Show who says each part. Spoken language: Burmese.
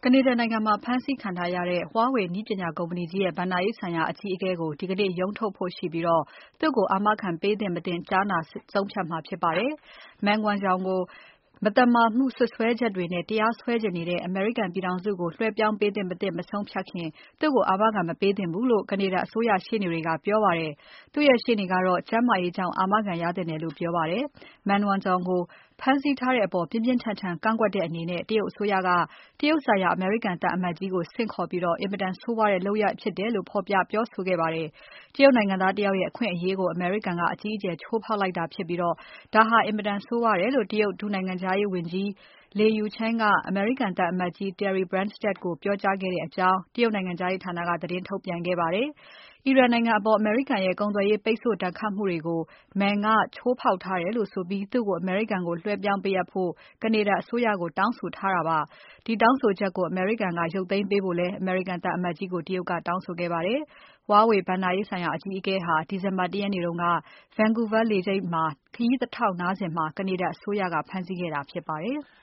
Speaker 1: ကနေဒါနိုင်ငံမှာဖမ်းဆီးခံထားရတဲ့ Huawei နည်းပညာကုမ္ပဏီကြီးရဲ့ ဘဏ္ဍာရေးဆိုင်ရာအကြီးအကဲကို ဒီကနေ့ ရုံးထုတ်ဖို့ရှိပြီး သူ့ကိုအာမခံပေးသင့် မသင့်ကြားနာဆုံးဖြတ်မှာဖြစ်ပါတယ်။ Meng Wanzhou ကို မသမာမှုစွပ်စွဲချက်တွေနဲ့ တရားစွဲချင်နေတဲ့ အမေရိကန်ပြည်ထောင်စုကို လွှဲပြောင်းပေးသင့် မသင့် မဆုံးဖြတ်ခင် သူ့ကိုအာမခံမပေးသင့်ဘူးလို့ ကနေဒါအစိုးရရှေ့နေတွေကပြောပါတယ်။ သူ့ရဲ့ရှေ့နေကတော့ ကျန်းမာရေးကြောင့် အာမခံရသင့်တယ်လို့ပြောပါတယ်။ Meng Wanzhou ကိုဖမ်းဆီးထားတဲ့အပေါ် ပြင်းပြင်းထန်ထန်ကန့်ကွက်တဲ့အနေနဲ့ တရုတ်အစိုးရက တရုတ်ဆိုင်ရာအမေရိကန်သံအမတ်ကြီးကို ဆင့်ခေါ်ပြီး အင်မတန်ဆိုးဝါးတဲ့လုပ်ရပ်ဖြစ်တယ်လို့ ဖော်ပြပြောဆိုခဲ့ပါတယ်။ တရုတ်နိုင်ငံသားတယောက်ရဲ့ အခွင့်အရေးကို အမေရိကန်က အကြီးအကျယ်ချိုးဖောက်လိုက်တာဖြစ်ပြီး ဒါဟာ အင်မတန်ဆိုးဝါးတယ်လို့ တရုတ်ဒုနိုင်ငံခြားရေးဝန်ကြီး Le Yucheng က အမေရိကန်သံအမတ်ကြီး Terry Branstad ကိုပြောကြားခဲ့တဲ့အကြောင်း တရုတ်နိုင်ငံခြားရေးဌာနက သတင်းထုတ်ပြန်ခဲ့ပါတယ်။ အီရန်နိုင်ငံအပေါ် အမေရိကန်ရဲ့ ကုန်သွယ်ရေးပိတ်ဆို့ဒဏ်ခတ်မှုတွေကို Meng ကချိုးဖောက်ထားတယ်လို့ဆိုပြီး သူ့ကို အမေရိကန်ကို လွှဲပြောင်းပေးအပ်ဖို့ ကနေဒါအစိုးရကို တောင်းဆိုထားတာပါ။ ဒီတောင်းဆိုချက်ကို အမေရိကန်က ရုတ်သိမ်းပေးဖို့လည်း အမေရိကန်သံအမတ်ကြီးကို တရုတ်ကတောင်းဆိုခဲ့ပါတယ်။ Huawei ဘဏ္ဍာရေးဆိုင်ရာအကြီးအကဲဟာ ဒီဇင်ဘာ ၁ ရက်နေ့က Vancouver လေဆိပ်မှာ ခရီးတထောက်နားစဉ် ကနေဒါအစိုးရက ဖမ်းဆီးခဲ့တာဖြစ်ပါတယ်။